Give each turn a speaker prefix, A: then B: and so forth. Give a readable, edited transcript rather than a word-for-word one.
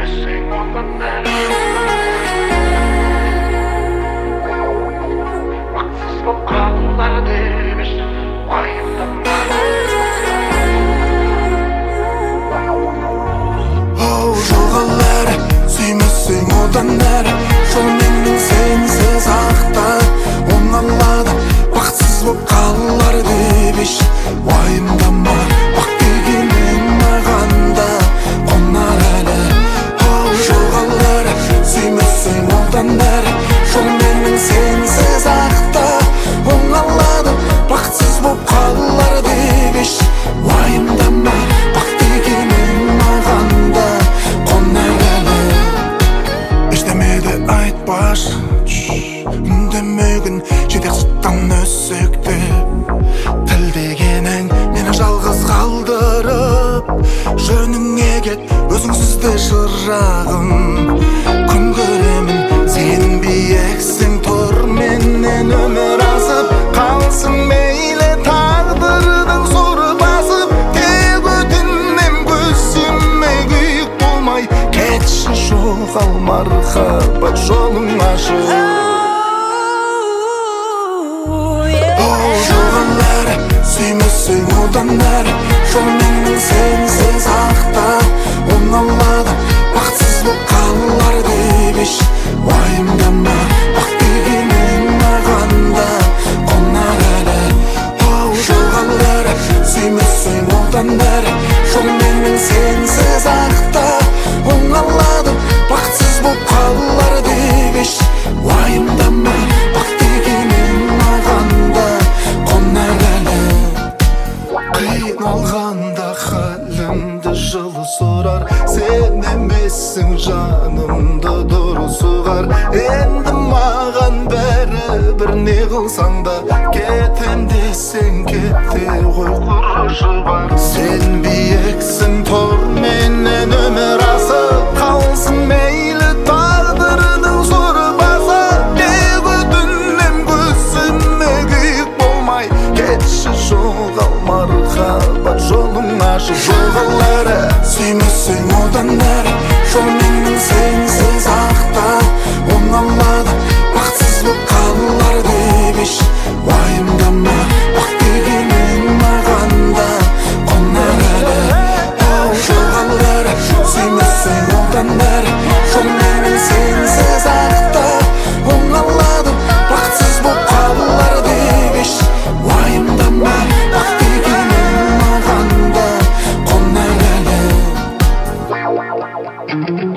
A: Suymasın ondan beri baksız bu kallar demiş vayımdan
B: Жоғалар сүймесең одан әрі жол менің сенсіз ақта оңалады бақытсыз боп қалар деп еш уайымдама бақ дегенің маған да қонар әлі жоғалар сүймесең одан әрі жол менің сенсіз ақта оңалады бақытсыз боп қалар деп еш уайымдама бақ дегенің маған да айтпашы үндемегін жетек сырттан өссекте тіл дегенің мені жалғыз қалдырып жөніңе кет өзіңсіз де шырағым күн көремін сен биексің торменнен өмір асып қалсын мейлі тағдырдың соры басып тек өтінем көзіме күйік болмай кетші жоғал мархабат жолың ашық жоғалар сүймесең одан әрі жол менің сенсіз ақта оңалады бақытсыз боп қалар деп еш уайымдама бақ дегенің маған да қонар әлі жоғалар сүймесең одан әрі жол менің сенсіз ақта оңалады бақытсыз боп қалар деп еш уайымдама бақ дегенің маған да қонар әлі қиналғанда халімді жылы сұрар сен емессің жанымды дұрыс ұғар енді маған бәрібір не қылсаң да кетем десең кете ғой құрышы бар сен биексің торменнен өмір асып қалсын мейлі тағдырдың соры басып тек өтінем көзіме күйік болмай кетші жоғал мархабат жолың ашық жоғалар сүймесең одан әрі жол менің сенсіз ақта оңалады бақытсыз боп қалар деп еш уайымдама бақ дегенің маған да қонар әлі жоғалар сүймесең одан әрі жол менің сенсіз ақта оңалады бақытсыз боп қалар деп еш уайымдама бақ дегенің маған да қонар әлі